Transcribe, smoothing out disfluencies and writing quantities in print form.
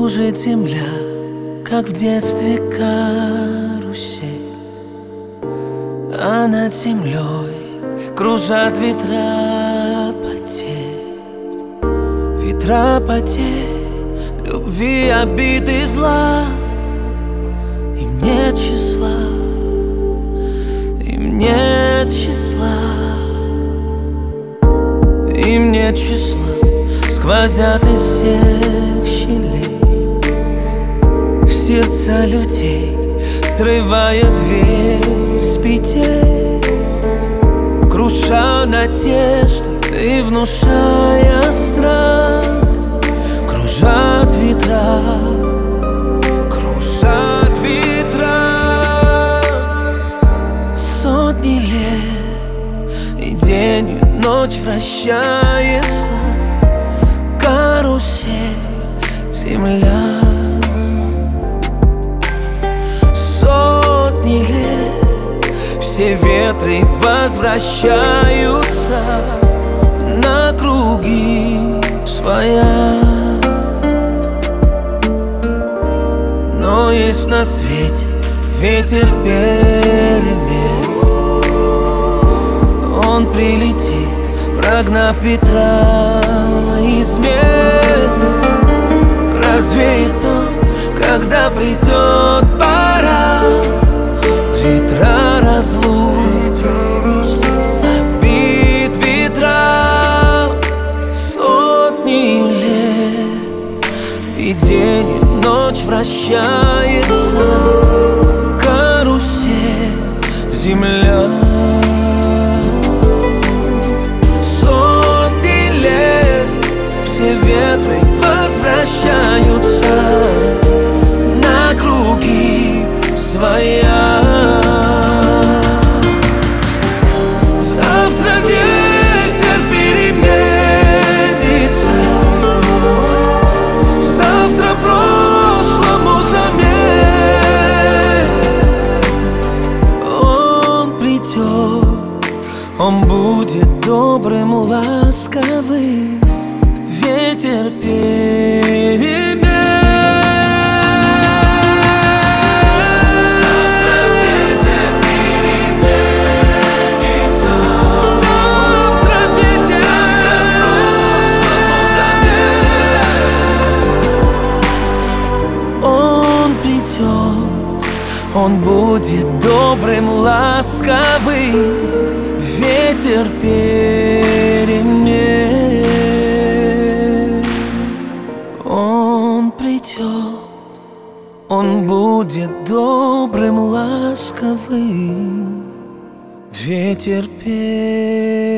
Кружит земля, как в детстве карусель, а над землей кружат ветра потерь. Ветра потерь, любви, обид и зла. Им нет числа, им нет числа, им нет числа. Сквозят из всех щелей в сердца людей, срывая дверь с петель, круша надежды и внушая страх. Кружат ветра, кружат ветра. Сотни лет, и день, и ночь вращается карусель, земля. Сотни лет, все ветры возвращаются на круги своя. Но есть на свете ветер перемен. Он прилетит, прогнав ветра измен. Развеет он, когда придет пора. Ветра разлук, обид ветра. Сотни лет, и день, и ночь вращается карусель, земля. Все ветры возвращаются на круги своя. Завтра ветер переменится, завтра прошлому замен. Он придет, он будет добрым, ласковым. Ветер перемен. Завтра ветер переменится. Завтра ветер прошлому замен. Он придет, он будет добрым, ласковым. Ветер перемен. Он придет, он будет добрым, ласковым. Ветер перемен.